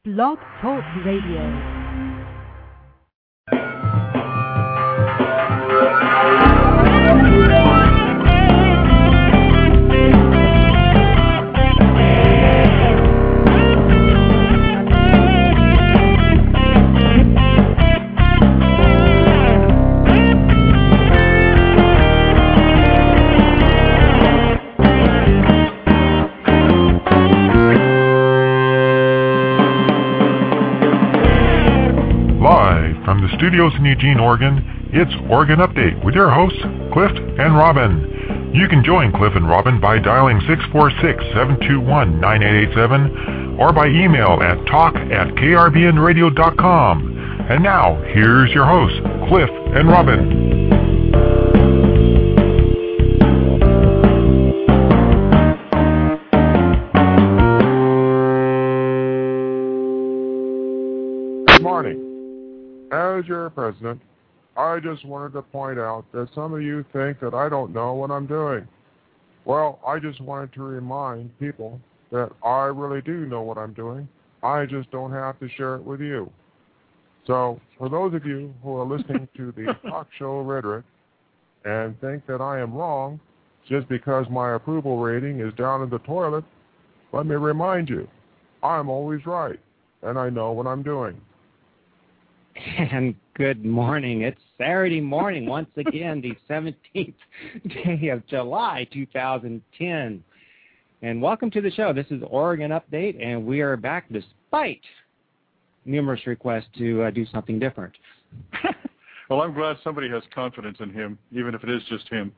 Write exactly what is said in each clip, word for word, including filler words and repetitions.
Blog Talk Radio. Studios in Eugene, Oregon, it's Oregon Update with your hosts, Cliff and Robin. You can join Cliff and Robin by dialing six four six, seven two one, nine eight eight seven or by email at talk at k r b n radio dot com. And now, here's your hosts, Cliff and Robin. As your president, I just wanted to point out that some of you think that I don't know what I'm doing. Well, I just wanted to remind people that I really do know what I'm doing. I just don't have to share it with you. So, for those of you who are listening to the talk show rhetoric and think that I am wrong just because my approval rating is down in the toilet, let me remind you, I'm always right, and I know what I'm doing. And good morning. It's Saturday morning, once again, the seventeenth day of July, two thousand ten. And welcome to the show. This is Oregon Update, and we are back despite numerous requests to uh, do something different. Well, I'm glad somebody has confidence in him, even if it is just him.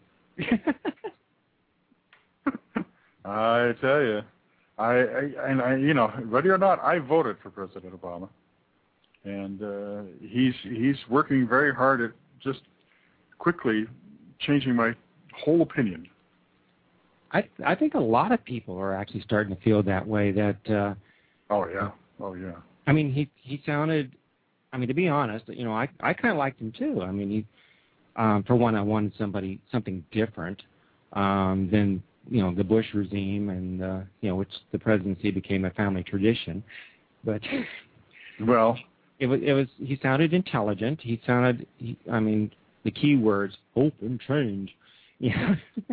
I tell you, I, I and I, you know, ready or not, I voted for President Obama. And uh, he's he's working very hard at just quickly changing my whole opinion. I I think a lot of people are actually starting to feel that way. That uh, oh yeah, oh yeah. I mean, he he sounded. I mean, to be honest, you know, I I kind of liked him too. I mean, he um, for one, I wanted somebody something different um, than you know the Bush regime, and uh, you know, which the presidency became a family tradition. But well. It was, it was, he sounded intelligent. He sounded, he, I mean, the key words, hope and change. Yeah.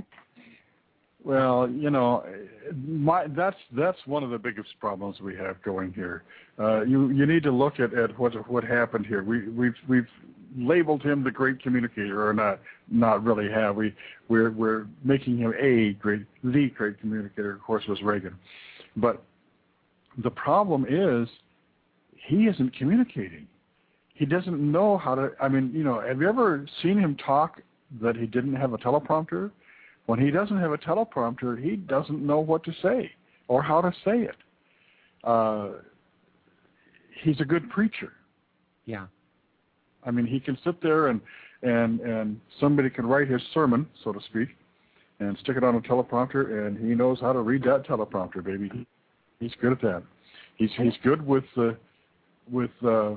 Well, you know, my, that's that's one of the biggest problems we have going here. Uh, you you need to look at, at what what happened here. We we've we've labeled him the great communicator, or not not really have we we're we're making him a great the great communicator. Of course, was Reagan, but the problem is, he isn't communicating. He doesn't know how to, I mean, you know, have you ever seen him talk that he didn't have a teleprompter? When he doesn't have a teleprompter, he doesn't know what to say or how to say it. Uh, he's a good preacher. Yeah. I mean, he can sit there and, and, and somebody can write his sermon, so to speak, and stick it on a teleprompter, and he knows how to read that teleprompter, baby. He's good at that. He's, he's good with the, uh, with uh,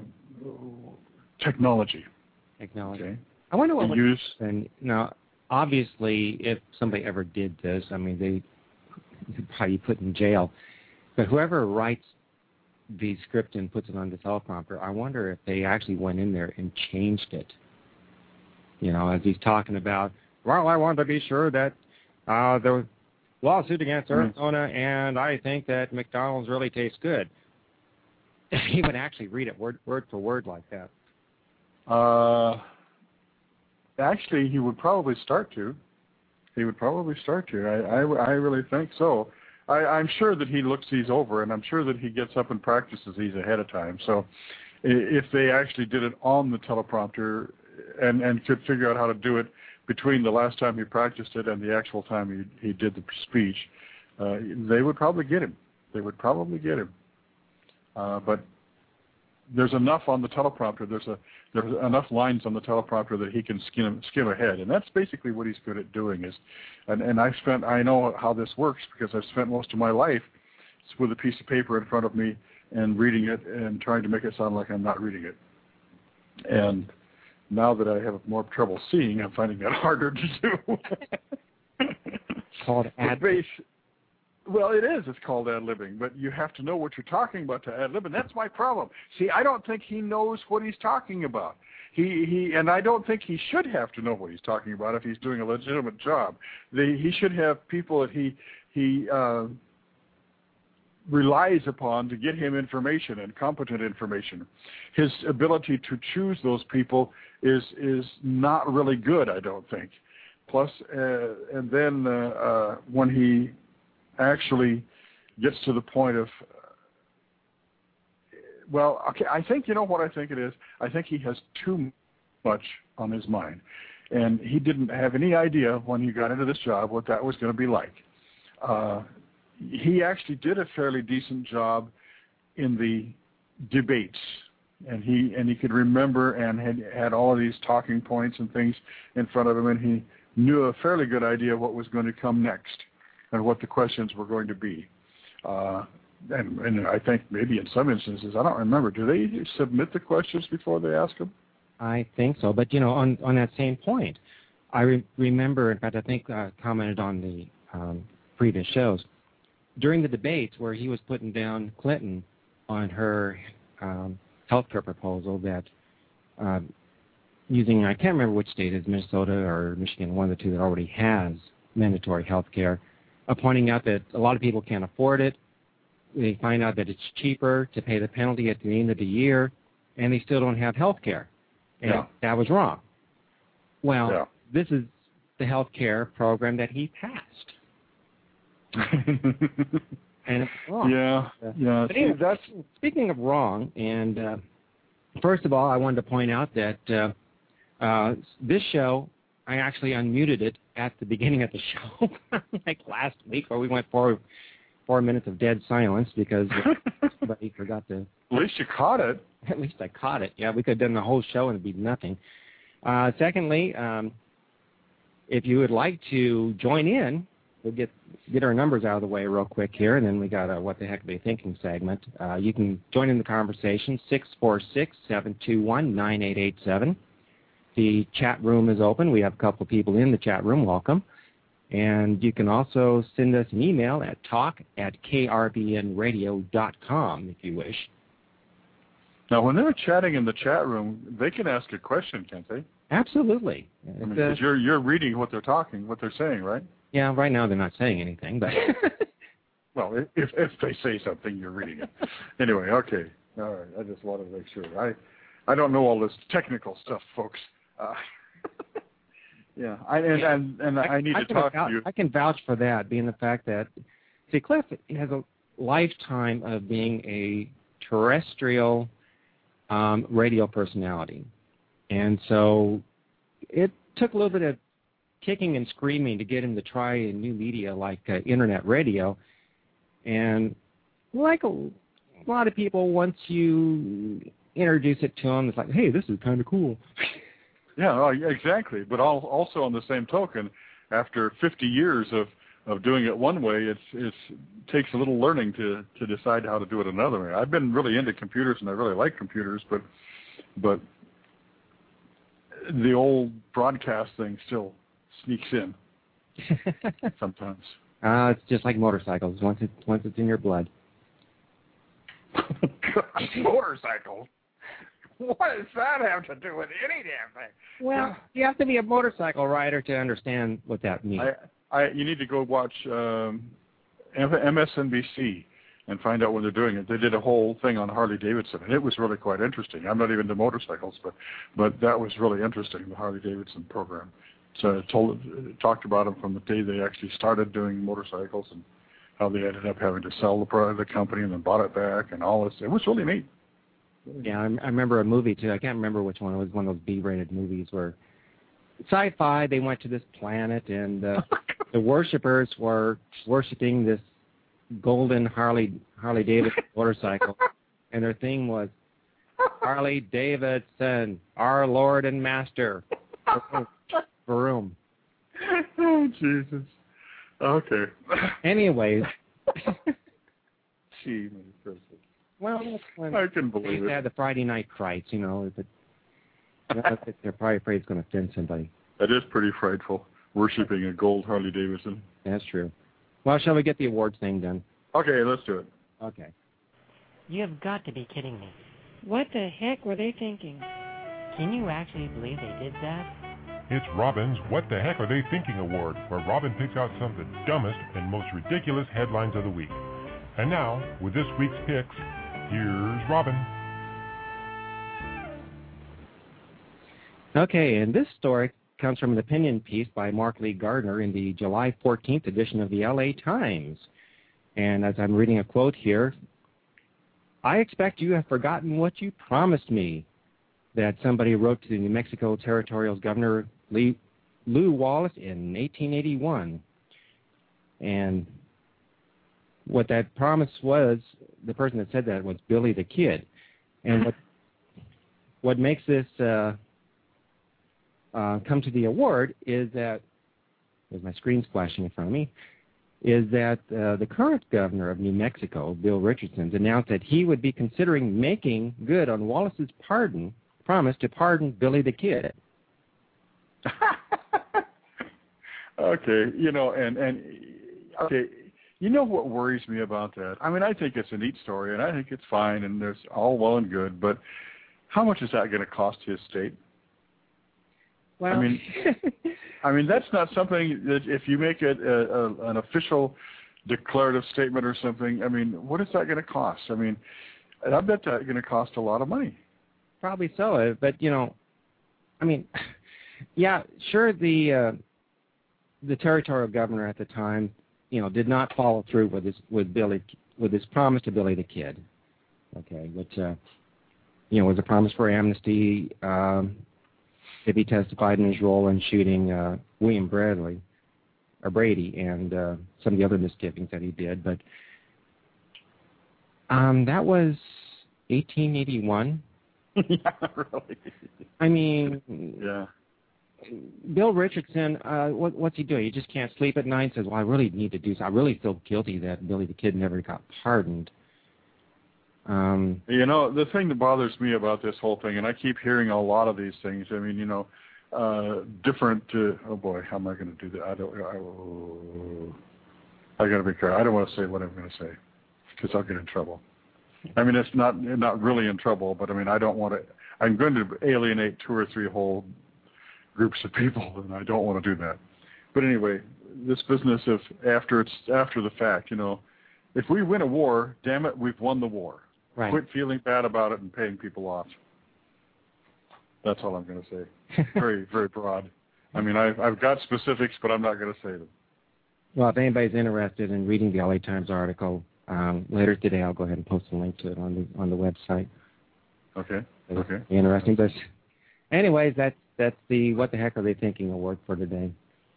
technology. Technology. Okay. I wonder what would use. And now, obviously, if somebody ever did this, I mean, they could probably be put in jail. But whoever writes the script and puts it on the teleprompter, I wonder if they actually went in there and changed it. You know, as he's talking about, well, I want to be sure that uh, there was a lawsuit against Arizona, mm-hmm. and I think that McDonald's really tastes good. He would actually read it word word for word like that. Uh, actually, he would probably start to. He would probably start to. I, I, I really think so. I, I'm sure that he looks these over, and I'm sure that he gets up and practices these ahead of time. So if they actually did it on the teleprompter and, and could figure out how to do it between the last time he practiced it and the actual time he, he did the speech, uh, they would probably get him. They would probably get him. Uh, but there's enough on the teleprompter. There's a there's enough lines on the teleprompter that he can skim skim ahead, and that's basically what he's good at doing. Is, and and I've spent I know how this works because I've spent most of my life with a piece of paper in front of me and reading it and trying to make it sound like I'm not reading it. And now that I have more trouble seeing, I'm finding that harder to do. Called ad. Well, it is. It's called ad-libbing, but you have to know what you're talking about to ad-lib, and that's my problem. See, I don't think he knows what he's talking about. He, he, and I don't think he should have to know what he's talking about if he's doing a legitimate job. The, he should have people that he he uh, relies upon to get him information and competent information. His ability to choose those people is is not really good, I don't think. Plus, uh, and then uh, uh, when he actually gets to the point of, uh, well, okay, I think, you know what I think it is? I think he has too much on his mind. And he didn't have any idea when he got into this job what that was going to be like. Uh, he actually did a fairly decent job in the debates. And he and he could remember and had, had all of these talking points and things in front of him, and he knew a fairly good idea what was going to come next and what the questions were going to be. Uh, and, and I think maybe in some instances, I don't remember, do they submit the questions before they ask them? I think so. But, you know, on, on that same point, I re- remember, in fact, I think I uh, commented on the um, previous shows, during the debates where he was putting down Clinton on her um, health care proposal that uh, using, I can't remember which state is, Minnesota or Michigan, one of the two that already has mandatory health care, uh, pointing out that a lot of people can't afford it. They find out that it's cheaper to pay the penalty at the end of the year, and they still don't have health care. And yeah. that was wrong. Well, yeah. this is the health care program that he passed. And it's wrong. Yeah, yeah. But anyway, that's, speaking of wrong, and uh, first of all, I wanted to point out that uh, uh, this show, I actually unmuted it at the beginning of the show, like last week, where we went four, four minutes of dead silence because somebody forgot to... At least you caught it. At least I caught it. Yeah, we could have done the whole show and it'd be nothing. Uh, secondly, um, if you would like to join in, we'll get get our numbers out of the way real quick here, and then we got a What the Heck Are They Thinking segment. Uh, you can join in the conversation, six four six, seven two one, nine eight eight seven. The chat room is open. We have a couple of people in the chat room. Welcome. And you can also send us an email at talk at k r b n radio dot com if you wish. Now, when they're chatting in the chat room, they can ask a question, can't they? Absolutely. I mean, 'cause you're, you're reading what they're talking, what they're saying, right? Yeah, right now they're not saying anything, but... Well, if if they say something, you're reading it. Anyway, okay. All right, I just wanted to make sure. I I don't know all this technical stuff, folks. Uh, yeah, I, and, and, and I, I need I to talk vouch, to you. I can vouch for that, being the fact that, see, Cliff has a lifetime of being a terrestrial um, radio personality. And so it took a little bit of kicking and screaming to get him to try a new media like uh, internet radio. And like a, a lot of people, once you introduce it to them, it's like, hey, this is kind of cool. Yeah, oh, exactly. But all, also on the same token, after fifty years of, of doing it one way, it's it's takes a little learning to, to decide how to do it another way. I've been really into computers, and I really like computers, but but the old broadcast thing still sneaks in sometimes. Uh, it's just like motorcycles. Once it's once it's in your blood. Gosh, motorcycles. What does that have to do with any damn thing? Well, you have to be a motorcycle rider to understand what that means. I, I, you need to go watch um, M S N B C and find out when they're doing it. They did a whole thing on Harley Davidson, and it was really quite interesting. I'm not even into motorcycles, but but that was really interesting, the Harley Davidson program. So it told, it talked about them from the day they actually started doing motorcycles and how they ended up having to sell the product, the company, and then bought it back and all this. It was really neat. Yeah, I, I remember a movie, too. I can't remember which one. It was one of those B-rated movies where sci-fi, they went to this planet, and uh, the worshippers were worshiping this golden Harley Harley Davidson motorcycle, and their theme was, Harley Davidson, our Lord and Master. Room. Oh, Jesus. Okay. Anyways. Gee, well, when I can believe they it. had the Friday night frights, you know, if it, you know, if they're probably afraid it's going to offend somebody. That is pretty frightful, worshipping a gold Harley Davidson. That's true. Well, shall we get the awards thing done? Okay, let's do it. Okay. You have got to be kidding me. What the heck were they thinking? Can you actually believe they did that? It's Robin's What the Heck Are They Thinking Award, where Robin picks out some of the dumbest and most ridiculous headlines of the week. And now, with this week's picks, here's Robin. Okay, and this story comes from an opinion piece by Mark Lee Gardner in the July fourteenth edition of the L A Times. And as I'm reading a quote here, I expect you have forgotten what you promised me, that somebody wrote to the New Mexico Territorial's Governor Lee, Lew Wallace in eighteen eighty-one. And what that promise was, the person that said that was Billy the Kid. And what what makes this uh, uh, come to the award is that, there's my screen splashing in front of me, is that uh, the current governor of New Mexico, Bill Richardson, announced that he would be considering making good on Wallace's pardon, promise to pardon Billy the Kid. Okay, you know, and, and, okay, you know what worries me about that? I mean, I think it's a neat story, and I think it's fine, and there's all well and good, but how much is that going to cost his state? Well, I mean, I mean that's not something that if you make it a, a, an official declarative statement or something, I mean, what is that going to cost? I mean, I bet that's going to cost a lot of money. Probably so, but, you know, I mean, yeah, sure, the uh, the territorial governor at the time, you know, did not follow through with his with Billy with his promise to Billy the Kid, okay, which uh, you know was a promise for amnesty um, if he testified in his role in shooting uh, William Bradley or Brady and uh, some of the other misgivings that he did. But um, that was eighteen eighty-one. Yeah, really. I mean, yeah. Bill Richardson, uh, what, what's he doing? He just can't sleep at night. Says, "Well, I really need to do so. I really feel guilty that Billy the Kid never got pardoned." Um, you know, the thing that bothers me about this whole thing, and I keep hearing a lot of these things. I mean, you know, uh, different. Uh, oh boy, how am I going to do that? I don't. I, oh, I got to be careful. I don't want to say what I'm going to say because I'll get in trouble. I mean, it's not not really in trouble, but I mean, I don't want to. I'm going to alienate two or three whole groups of people, and I don't want to do that. But anyway, this business of after it's after the fact, you know, if we win a war, damn it, we've won the war. right. Quit feeling bad about it and paying people off. That's all I'm going to say. Very, very broad. I mean, I've, I've got specifics, but I'm not going to say them. Well, if anybody's interested in reading the L A Times article, um, later today I'll go ahead and post a link to it on the on the website. Okay. It's Okay. interesting. But anyways, that's that's the What the Heck Are They Thinking award for today.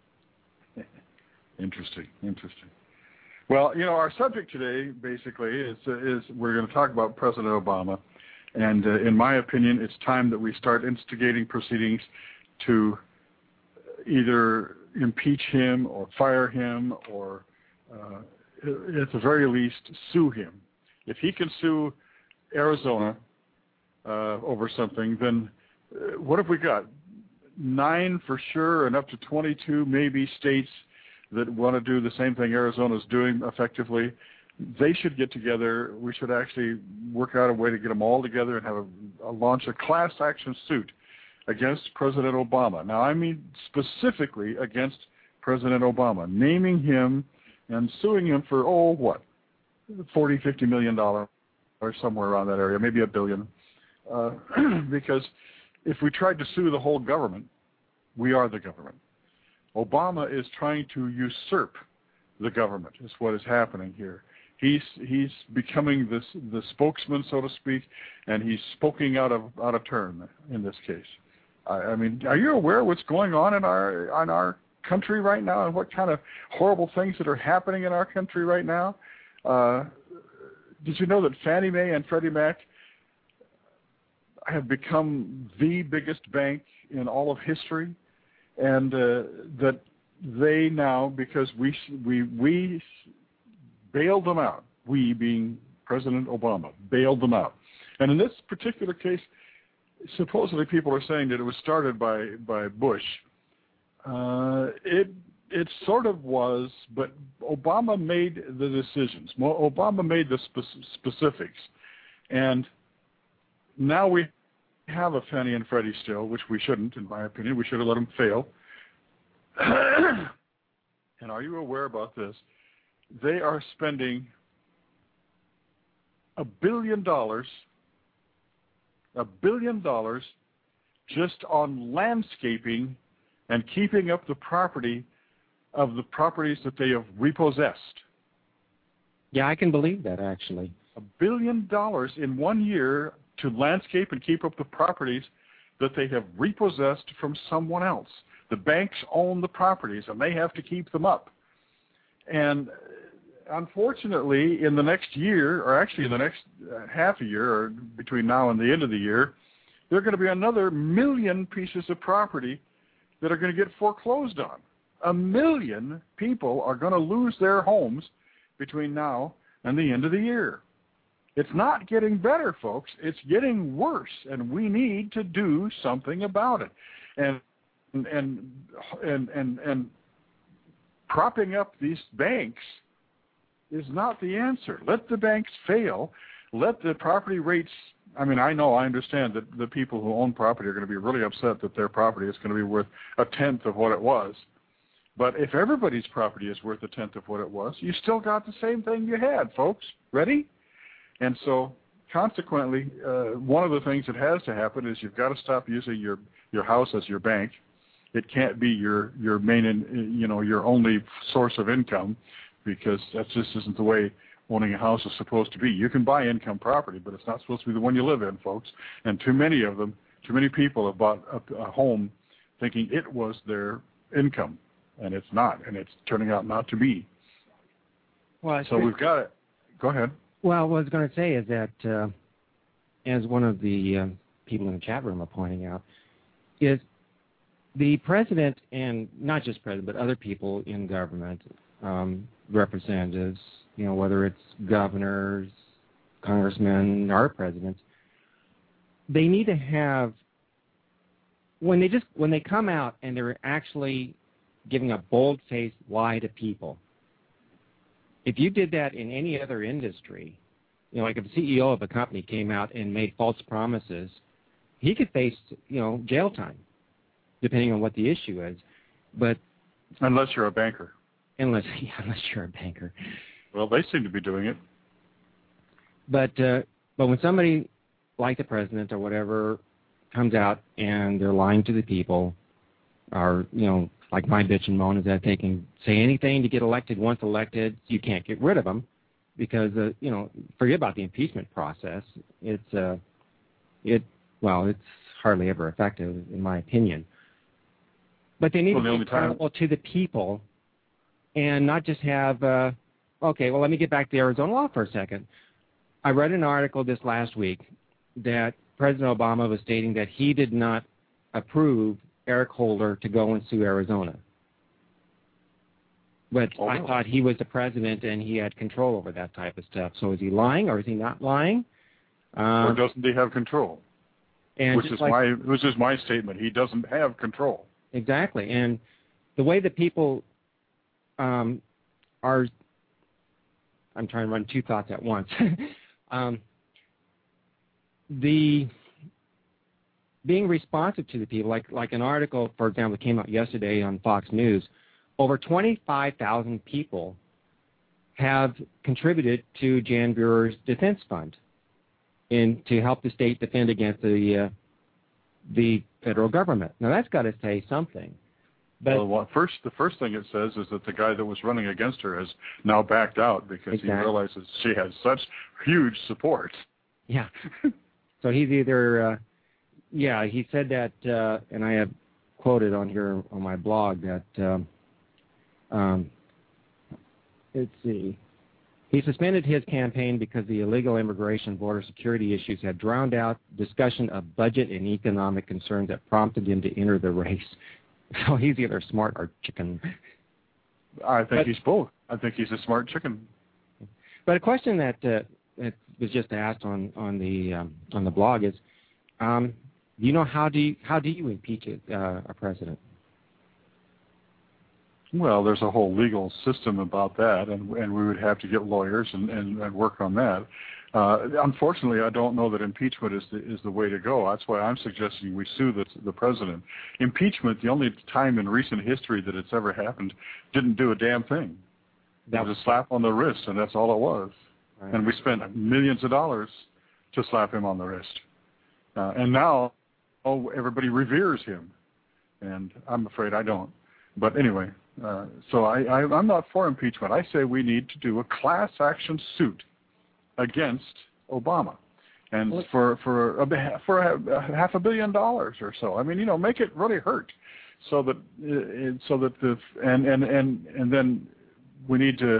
Interesting. Interesting. Well, you know, our subject today basically is uh, is we're going to talk about President Obama, and uh, in my opinion, it's time that we start instigating proceedings to either impeach him or fire him or, uh, at the very least, sue him. If he can sue Arizona uh, over something, then uh, what have we got? Nine for sure, and up to twenty-two maybe states that want to do the same thing Arizona's doing effectively. They should get together. We should actually work out a way to get them all together and have a, a launch a class action suit against President Obama. Now, I mean specifically against President Obama, naming him and suing him for, oh, what, forty, fifty million dollars or somewhere around that area, maybe a billion. Uh, because if we tried to sue the whole government, we are the government. Obama is trying to usurp the government, is what is happening here. He's he's becoming this the spokesman, so to speak, and he's spoking out of out of turn in this case. I, I mean, are you aware of what's going on in our on our country right now, and what kind of horrible things that are happening in our country right now? Uh, did you know that Fannie Mae and Freddie Mac have become the biggest bank in all of history? And uh, that they now, because we we we bailed them out, we being President Obama, bailed them out. And in this particular case, supposedly people are saying that it was started by by Bush. Uh, it it sort of was, but Obama made the decisions. Obama made the spe- specifics. And now we have a Fannie and Freddie still, which we shouldn't, in my opinion. We should have let them fail. And are you aware about this? They are spending a billion dollars, a billion dollars just on landscaping and keeping up the property of the properties that they have repossessed. Yeah, I can believe that, actually. A billion dollars in one year to landscape and keep up the properties that they have repossessed from someone else. The banks own the properties, and they have to keep them up. And unfortunately, in the next year, or actually in the next uh, half a year, or between now and the end of the year, there are going to be another million pieces of property that are going to get foreclosed on. A million people are going to lose their homes between now and the end of the year. It's not getting better, folks. It's getting worse, and we need to do something about it. And and and and and propping up these banks is not the answer. Let the banks fail. Let the property rates. I mean, I know, I understand that the people who own property are going to be really upset that their property is going to be worth a tenth of what it was. But if everybody's property is worth a tenth of what it was, you still got the same thing you had, folks. Ready? And so, consequently, uh, one of the things that has to happen is you've got to stop using your, your house as your bank. It can't be your, your main, in, you know, your only source of income, because that just isn't the way owning a house is supposed to be. You can buy income property, but it's not supposed to be the one you live in, folks. And too many of them, too many people have bought a, a home thinking it was their income, and it's not, and it's turning out not to be. Well, so we've got it. Go ahead. Well, what I was going to say is that, uh, as one of the uh, people in the chat room are pointing out, is the president, and not just president, but other people in government, um, representatives, you know, whether it's governors, congressmen, or presidents, they need to have, when they just, when they come out and they're actually giving a bold-faced lie to people, if you did that in any other industry, you know, like if the C E O of a company came out and made false promises, he could face, you know, jail time, depending on what the issue is. But unless you're a banker. Unless, yeah, unless you're a banker. Well, they seem to be doing it. But uh, but when somebody like the president or whatever comes out and they're lying to the people, or, you know, like my bitch and moan is that they can say anything to get elected. Once elected, you can't get rid of them because, uh, you know, forget about the impeachment process. It's, uh, it well, it's hardly ever effective, in my opinion. But they need well, to be accountable to the people and not just have, uh, okay, well, let me get back to the Arizona law for a second. I read an article this last week that President Obama was stating that he did not approve Eric Holder to go and sue Arizona. But oh, I no. thought he was the president and he had control over that type of stuff. So is he lying or is he not lying? Uh, or doesn't he have control? And which is like, my which is my statement. He doesn't have control. Exactly. And the way that people um, are, I'm trying to run two thoughts at once. um, the being responsive to the people, like like an article, for example, that came out yesterday on Fox News, over twenty-five thousand people have contributed to Jan Buerer's defense fund in to help the state defend against the uh, the federal government. Now that's got to say something. But well, well, first, the first thing it says is that the guy that was running against her has now backed out because exactly. he realizes she has such huge support. Yeah. So he's either, uh, yeah, he said that, uh, and I have quoted on here on my blog that, um, um, let's see, he suspended his campaign because the illegal immigration border security issues had drowned out discussion of budget and economic concerns that prompted him to enter the race. So he's either smart or chicken. I think but, he's both. I think he's a smart chicken. But a question that, uh, that was just asked on on the um, on the blog is, um, you know, how do you, how do you impeach a, uh, a president? Well, there's a whole legal system about that, and and we would have to get lawyers and, and, and work on that. Uh, unfortunately, I don't know that impeachment is the, is the way to go. That's why I'm suggesting we sue the, the president. Impeachment, the only time in recent history that it's ever happened, didn't do a damn thing. That was a slap on the wrist, and that's all it was. Right. And we spent millions of dollars to slap him on the wrist. Uh, and now, oh, everybody reveres him. And I'm afraid I don't. But anyway, uh, so I, I, I'm not for impeachment. I say we need to do a class action suit against Obama, and well, for for a, for a, a half a billion dollars or so. I mean, you know, make it really hurt, so that uh, so that the and and and and then we need to,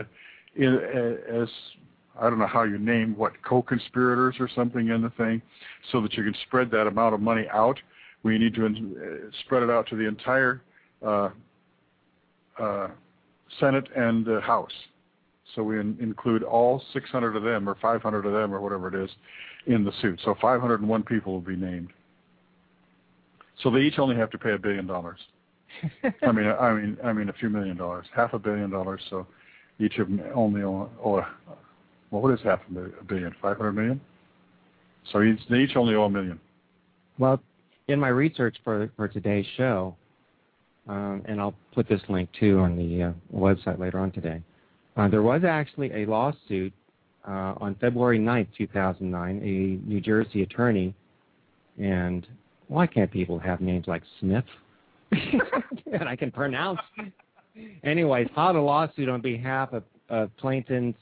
as I don't know how you name what co-conspirators or something in the thing, so that you can spread that amount of money out. We need to uh, spread it out to the entire uh, uh, Senate and uh, House. So we in, include all six hundred of them or five hundred of them or whatever it is in the suit. So five hundred one people will be named. So they each only have to pay a billion dollars. I mean, I mean, I mean, a few million dollars, half a billion dollars. So each of them only owe, owe a, well, what is half a billion? Five hundred million. So each, they each only owe a million. Well, in my research for for today's show, um, and I'll put this link too on the uh, website later on today. Uh, there was actually a lawsuit uh, on February ninth, two thousand nine, a New Jersey attorney, and why can't people have names like Smith that I can pronounce? Anyways, filed a lawsuit on behalf of, of plaintiffs,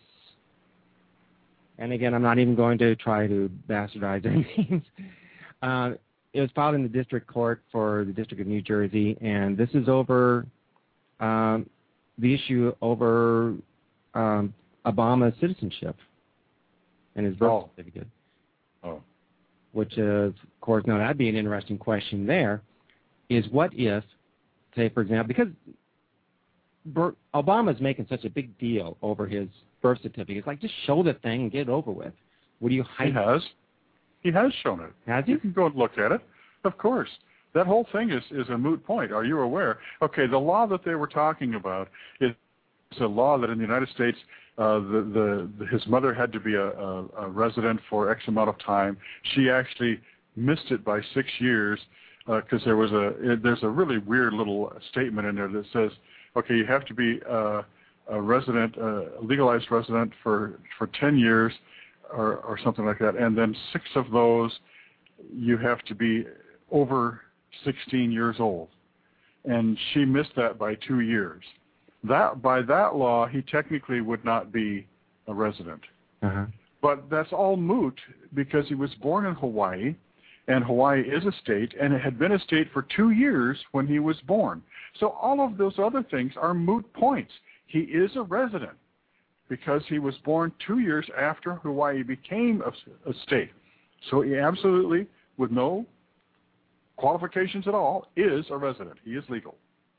and again, I'm not even going to try to bastardize their names. Uh, it was filed in the district court for the District of New Jersey, and this is over um, the issue over Um, Obama's citizenship and his birth oh. certificate. Oh. Which is, of course, now that'd be an interesting question there, is what if, say, for example, because Ber- Obama's making such a big deal over his birth certificate. It's like, just show the thing and get it over with. What do you hide? He has. He has shown it. Has he? You can go and look at it. Of course. That whole thing is, is a moot point. Are you aware? Okay, the law that they were talking about is It's a law that in the United States, uh, the, the, the his mother had to be a, a, a resident for X amount of time. She actually missed it by six years because uh, there was a it, there's a really weird little statement in there that says, okay, you have to be uh, a resident, uh, a legalized resident for for ten years or or something like that, and then six of those you have to be over sixteen years old, and she missed that by two years. That by that law, he technically would not be a resident. Uh-huh. But that's all moot because he was born in Hawaii, and Hawaii is a state, and it had been a state for two years when he was born. So all of those other things are moot points. He is a resident because he was born two years after Hawaii became a, a state. So he absolutely, with no qualifications at all, is a resident. He is legal.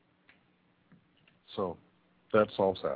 So that solves that.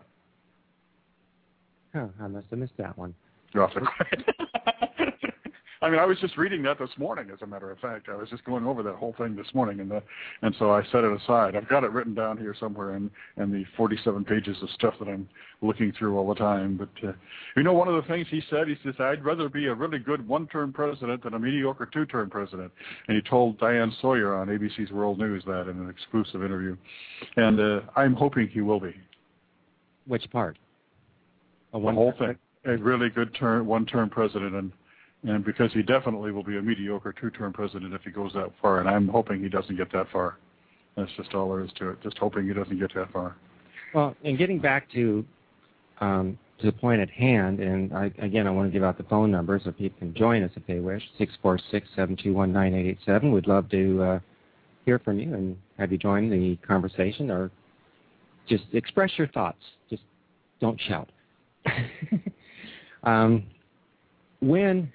Oh, I must have missed that one. You're off the I mean, I was just reading that this morning, as a matter of fact. I was just going over that whole thing this morning, and the, and so I set it aside. I've got it written down here somewhere in, in the forty-seven pages of stuff that I'm looking through all the time. But, uh, you know, one of the things he said, he says, I'd rather be a really good one-term president than a mediocre two-term president. And he told Diane Sawyer on A B C's World News that in an exclusive interview. And uh, I'm hoping he will be. Which part? A the whole thing. A really good term, one-term president, and and because he definitely will be a mediocre two-term president if he goes that far, and I'm hoping he doesn't get that far. That's just all there is to it, just hoping he doesn't get that far. Well, and getting back to um, to the point at hand, and I, again, I want to give out the phone number so people can join us if they wish, six four six, seven two one, nine eight eight seven. We'd love to uh, hear from you and have you join the conversation or just express your thoughts. Just don't shout. um, when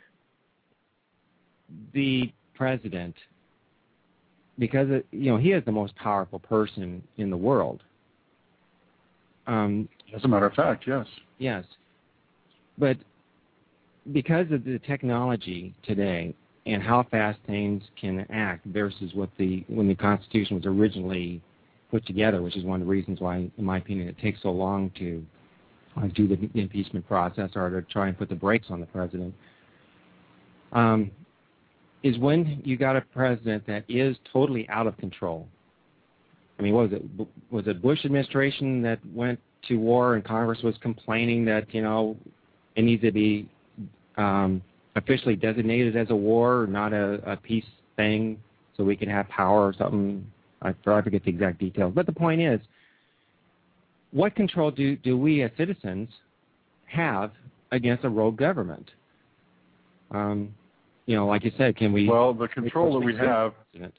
the president, because it, you know he is the most powerful person in the world. Um, As a matter of fact, yes. Yes, but because of the technology today and how fast things can act versus what the when the Constitution was originally put together, which is one of the reasons why, in my opinion, it takes so long to uh, do the impeachment process or to try and put the brakes on the president, um, is when you got a president that is totally out of control. I mean, what was it? Was it Bush administration that went to war and Congress was complaining that, you know, it needs to be um, officially designated as a war, not a, a peace thing, so we can have power or something? I, I forget the exact details. But the point is, what control do, do we as citizens have against a rogue government? Um, you know, like you said, can we... Well, the control that we have...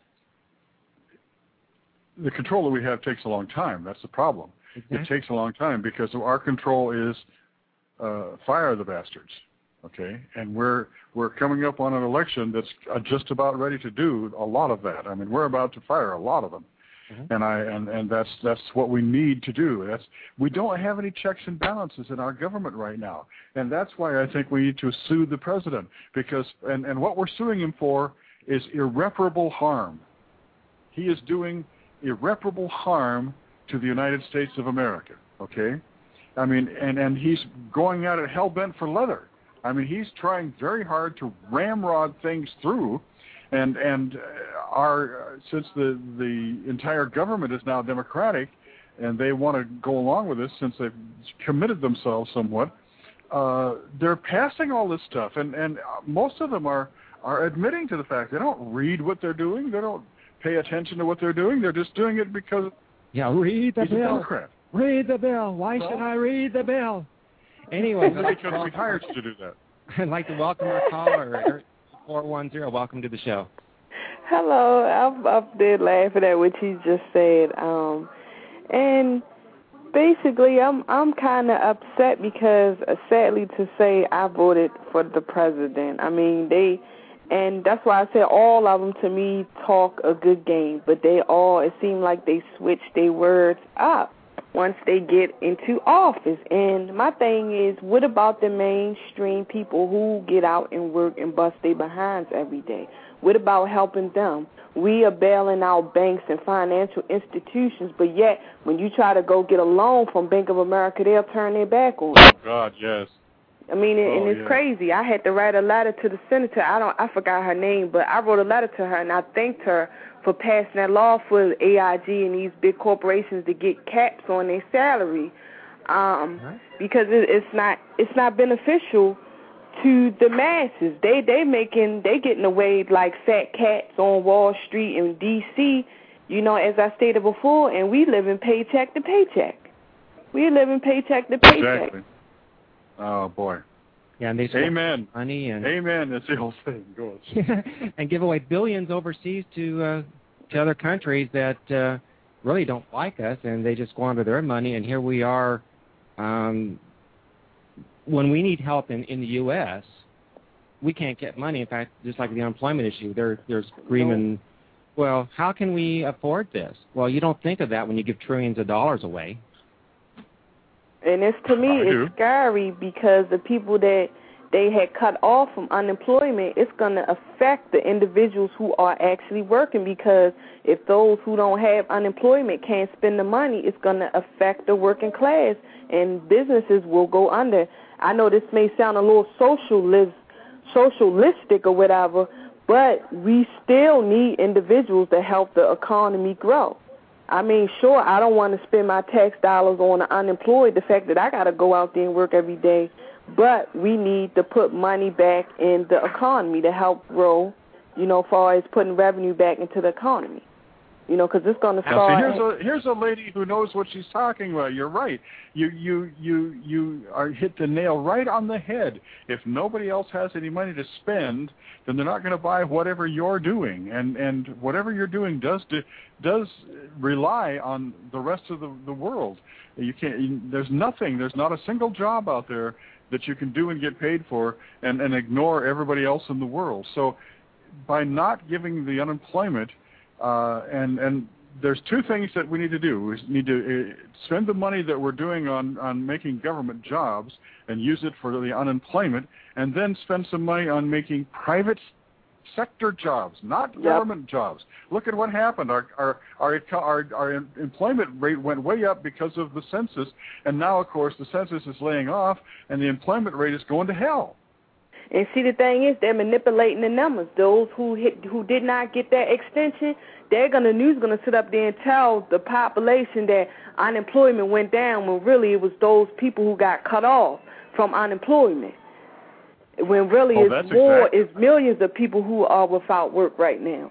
The control that we have takes a long time. That's the problem. Exactly. It takes a long time because our control is uh, fire the bastards, okay? And we're we're coming up on an election that's uh, just about ready to do a lot of that. I mean, we're about to fire a lot of them, mm-hmm. and I and, and that's that's what we need to do. That's we don't have any checks and balances in our government right now, and that's why I think we need to sue the president because and and what we're suing him for is irreparable harm. He is doing irreparable harm to the United States of America, okay? I mean, and, and he's going at it hell-bent for leather. I mean, he's trying very hard to ramrod things through, and and our since the, the entire government is now Democratic, and they want to go along with this since they've committed themselves somewhat, uh, they're passing all this stuff, and, and most of them are, are admitting to the fact they don't read what they're doing, they don't pay attention to what they're doing. They're just doing it because yeah, read the he's bill. a Democrat. Read the bill. Why well, should I read the bill? Anyway, because we hired you to do that. I'd like to welcome our caller, four one zero. Welcome to the show. Hello. I'm up there laughing at what you just said, um, and basically, I'm I'm kind of upset because, uh, sadly to say, I voted for the president. I mean, they. And that's why I said all of them, to me, talk a good game. But they all, it seemed like they switch their words up once they get into office. And my thing is, what about the mainstream people who get out and work and bust their behinds every day? What about helping them? We are bailing out banks and financial institutions, but yet when you try to go get a loan from Bank of America, they'll turn their back on you. Oh, God, yes. I mean, and, oh, and it's yeah. crazy. I had to write a letter to the senator. I don't, I forgot her name, but I wrote a letter to her, and I thanked her for passing that law for A I G and these big corporations to get caps on their salary, um, right. because it, it's not, it's not beneficial to the masses. They, they making, they getting away like fat cats on Wall Street in D C. You know, as I stated before, and we live in paycheck to paycheck. We live in paycheck to paycheck. Exactly. Oh, boy. Yeah, and they Amen. money and Amen. That's the whole thing. Go on. And give away billions overseas to uh, to other countries that uh, really don't like us, and they just squander their money. And here we are, um, when we need help in, in the U S, we can't get money. In fact, just like the unemployment issue, they're they're screaming, well, how can we afford this? Well, you don't think of that when you give trillions of dollars away. And it's, to me, it's scary because the people that they had cut off from unemployment, it's going to affect the individuals who are actually working, because if those who don't have unemployment can't spend the money, it's going to affect the working class, and businesses will go under. I know this may sound a little socialist, socialistic or whatever, but we still need individuals to help the economy grow. I mean, sure, I don't want to spend my tax dollars on the unemployed, the fact that I got to go out there and work every day, but we need to put money back in the economy to help grow, you know, as far as putting revenue back into the economy. You know, because it's going to start. Now, see, here's a here's a lady who knows what she's talking about. You're right. You you you you are hit the nail right on the head. If nobody else has any money to spend, then they're not going to buy whatever you're doing, and and whatever you're doing does do, does rely on the rest of the the world. You can't. You, there's nothing. There's not a single job out there that you can do and get paid for, and and ignore everybody else in the world. So, by not giving the unemployment. Uh, and, and there's two things that we need to do. We need to uh, spend the money that we're doing on, on making government jobs and use it for the unemployment, and then spend some money on making private sector jobs, not Yep. government jobs. Look at what happened. Our, our our our our employment rate went way up because of the census, and now, of course, the census is laying off, and the employment rate is going to hell. And see, the thing is, they're manipulating the numbers. Those who hit, who did not get that extension, they're gonna news gonna sit up there and tell the population that unemployment went down when really it was those people who got cut off from unemployment. When really Oh, it's that's more, exactly- it's millions of people who are without work right now.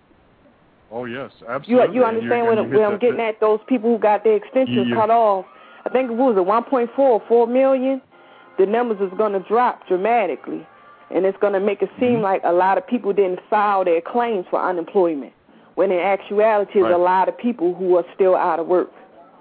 Oh yes, You absolutely. you understand what, And you where hit I'm the- getting at? Those people who got their extensions Yeah. cut off. I think it was a one point four, four million. The numbers is going to drop dramatically, and it's going to make it seem Mm-hmm. like a lot of people didn't file their claims for unemployment, when in actuality, Right. there's a lot of people who are still out of work.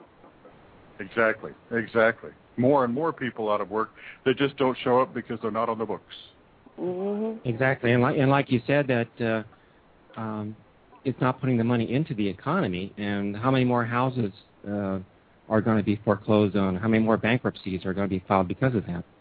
Exactly, exactly. More and more people out of work that just don't show up because they're not on the books. Mm-hmm. Exactly, and like and like you said, that uh, um, it's not putting the money into the economy. And how many more houses uh, are going to be foreclosed on? How many more bankruptcies are going to be filed because of that?